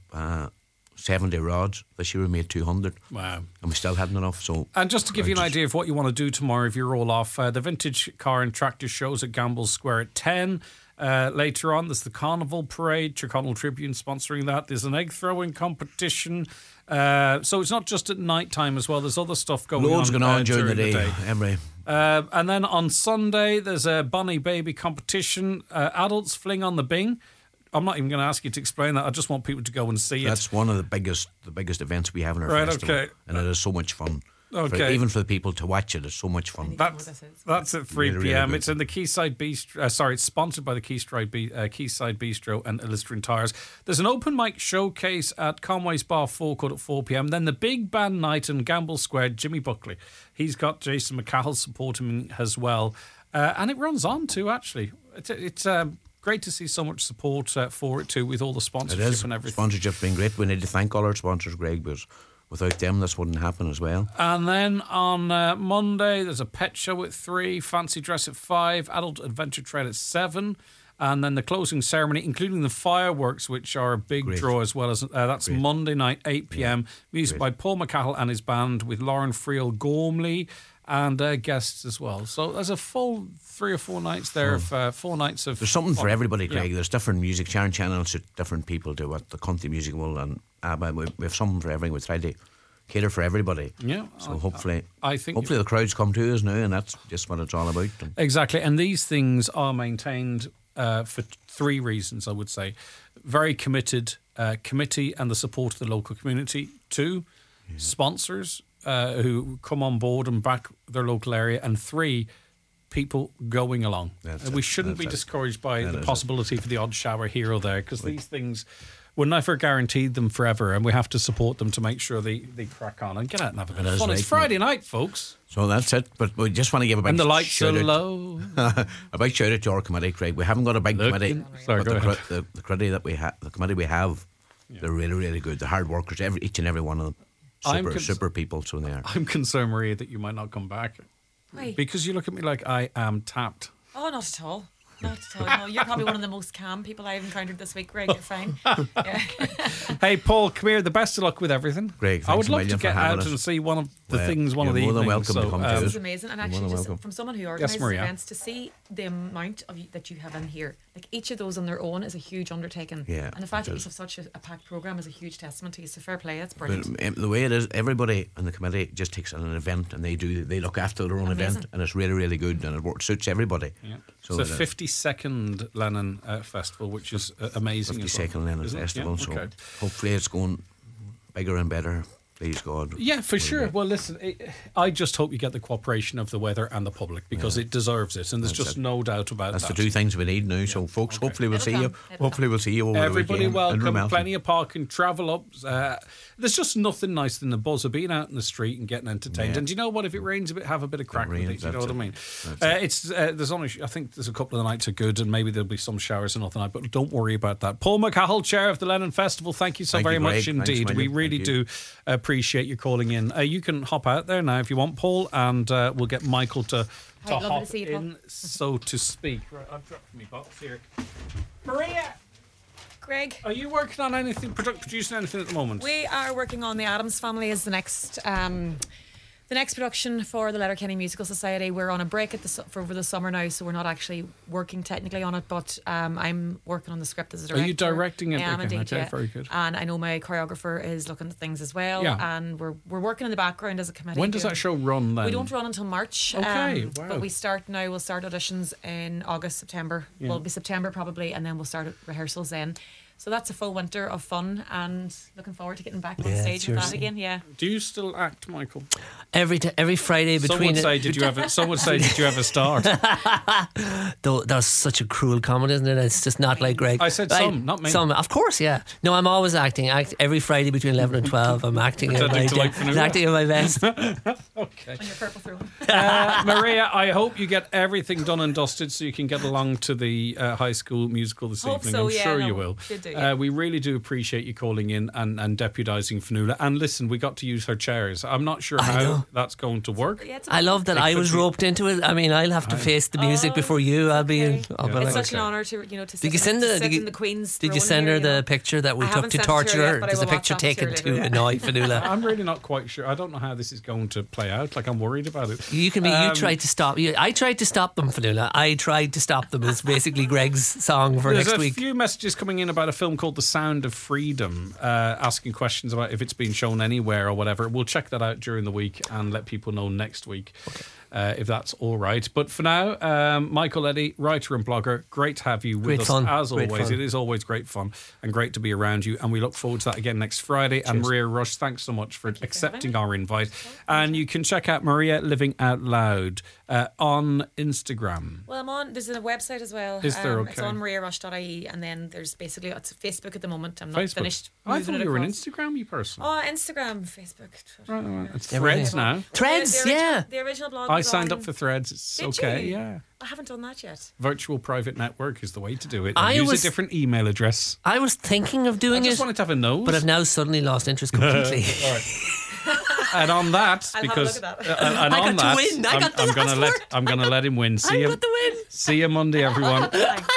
70 rods. This year we made 200. Wow. And we still hadn't enough. So, and just to give you an idea of what you want to do tomorrow if you're all off, the Vintage Car and Tractor shows at Gamble Square at 10. Later on there's the Carnival Parade, Tyrconnell Tribune sponsoring that. There's an egg throwing competition. So it's not just at night time as well. There's other stuff going on. Loads going on during the day. And then on Sunday there's a Bunny Baby competition. Adults fling on the Bing. I'm not even going to ask you to explain that. I just want people to go and see it. That's one of the biggest events we have in our festival. Okay. And it is so much fun. Okay. Even for the people to watch it, it's so much fun. That's at 3 p.m. Really it's in the Quayside Bistro. It's sponsored by the Quayside Bistro and Illustrating Tires. There's an open mic showcase at Conway's Bar Forecourt at 4 p.m. Then the big band night in Gamble Square. Jimmy Buckley. He's got Jason McCahill supporting as well. And it runs on too, actually. It's great to see so much support for it too, with all the sponsorship and everything. Sponsorship's been great. We need to thank all our sponsors, Greg, because without them this wouldn't happen as well. And then on Monday there's a pet show at 3, fancy dress at 5, adult adventure trail at 7, and then the closing ceremony, including the fireworks, which are a big draw as well. As that's Monday night 8 p.m. Music by Paul McCahill and his band with Lauren Friel Gormley and guests as well. So there's a full 3 or 4 nights there of 4 nights of. There's something for everybody, Craig. There's different music. Sharon channels suit different people to what the country music will, and ABBA. We have something for everything. We try to cater for everybody. Yeah. So hopefully the crowds come to us now, and that's just what it's all about. Exactly. And these things are maintained for 3 reasons, I would say. Very committed committee and the support of the local community. 2, sponsors who come on board and back their local area. And 3, people going along. We shouldn't be discouraged by the possibility for the odd shower here or there, because these things, we're never guaranteed them forever, and we have to support them to make sure they crack on and get out and have a bit of fun. It's Friday night, folks. So that's it. But we just want to give a big and the lights are low. A big shout out to our committee, Craig. We haven't got a big committee. Sorry, but the committee that we have, they're really, really good. The hard workers, each and every one of them. Super people, so they are. I'm concerned, Maria, that you might not come back. Why? Because you look at me like I am tapped. Oh, not at all. Not at all. No, you're probably one of the most calm people I've encountered this week, Greg. You're fine. Yeah. Hey, Paul, come here. The best of luck with everything. Greg, I would love to get out and see one of the thing's one of the you're more than evenings. welcome to come to This us. is amazing, and actually, just from someone who organises Maria. events, to see the amount that you have in here, like each of those on their own, is a huge undertaking. Yeah, and the fact it that you is. have such a packed programme is a huge testament to you. So fair play, it's brilliant. But the way it is, everybody in the committee just takes on an event and they look after their own event, and it's really, really good, and it suits everybody. Yeah. So it's the 52nd Lennon Festival, which is amazing. 52nd Lennon Festival. So hopefully it's going bigger and better. Please God. Yeah, for sure. Well, listen, I just hope you get the cooperation of the weather and the public, because it deserves it, and there's just no doubt about that. That's the two things we need now. So, folks, hopefully we'll see you. Hopefully we'll see you over Everybody the weekend. welcome. Plenty of parking. Travel up. There's just nothing nicer than the buzz of being out in the street and getting entertained. Yeah. And do you know what? If it rains a bit, have a bit of crack with it. You know what I mean? There's only, I think there's a couple of the nights are good, and maybe there'll be some showers another night. But don't worry about that. Paul McCahill, chair of the Lennon Festival. Thank you so very much indeed. We really do appreciate you calling in. You can hop out there now if you want, Paul, and we'll get Michael to hop in, so to speak. Right, I've dropped my box here. Maria, Greg, are you working on anything, producing anything at the moment? we are working on The Addams Family as the next production for the Letterkenny Musical Society. We're on a break for over the summer now, so we're not actually working technically on it, but I'm working on the script as a director. Are you directing it? I am indeed, okay, yeah. very good. And I know my choreographer is looking at things as well, and we're working in the background as a committee. When does that show run then? We don't run until March. Okay, wow. But we'll start auditions in August, September. Yeah. Well, it'll be September probably, and then we'll start rehearsals then. So that's a full winter of fun, and looking forward to getting back on stage with that again. Yeah. Do you still act, Michael? Every Friday between. Some would say, did you ever start? Though that's such a cruel comment, isn't it? It's just not like Greg. I said some, not me. Some, of course, yeah. No, I'm always acting. Every Friday between 11 and 12, I'm acting. Acting in my best. Okay. On your purple throat. Maria, I hope you get everything done and dusted so you can get along to the High School Musical this evening. So, I'm sure you will. We really do appreciate you calling in and deputising Fionnuala. And listen, we got to use her chairs. I'm not sure how that's going to work. I love that I was roped into it. I mean, I'll have to face the music before you. I'll be. It's such an honour to sit in the Queen's. Did you send her the picture that we took to torture her? There's a picture taken to annoy Fionnuala. I'm really not quite sure. I don't know how this is going to play out. Like, I'm worried about it. You tried to stop. I tried to stop them, Fionnuala. I tried to stop them. Is basically Greg's song for next week. There's a few messages coming in about a film called The Sound of Freedom, asking questions about if it's been shown anywhere or whatever. We'll check that out during the week and let people know next week. If that's all right. But for now, Michael Eddy, writer and blogger, great to have you with us as always. It is always great fun and great to be around you, and we look forward to that again next Friday. Cheers. And Maria Rush, thanks so much for accepting our invite. And you can check out Maria Living Out Loud on Instagram. Well, there's a website as well. Is there? Okay. It's on mariarush.ie, and then there's basically, it's Facebook at the moment. I'm not finished. I thought you were an Instagram person. Oh, Instagram, Facebook, Twitter. Right. It's Threads now. Threads, the original blog. I signed up for Threads. It's okay. You? Yeah. I haven't done that yet. Virtual private network is the way to do it. Use a different email address. I was thinking of doing it. I just wanted to have a nose. But I've now suddenly lost interest completely. All right. And on that, because I got to win. I'm going to let him win. See you Monday, everyone.